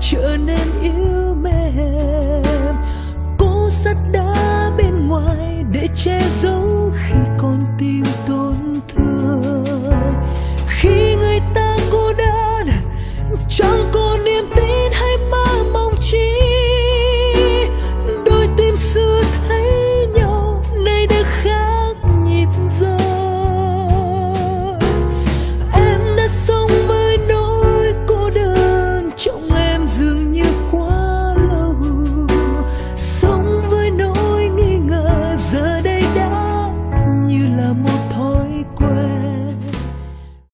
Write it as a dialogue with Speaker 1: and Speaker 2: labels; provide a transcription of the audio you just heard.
Speaker 1: trở nên yếu mềm. Cô sắt đá bên ngoài để che giấu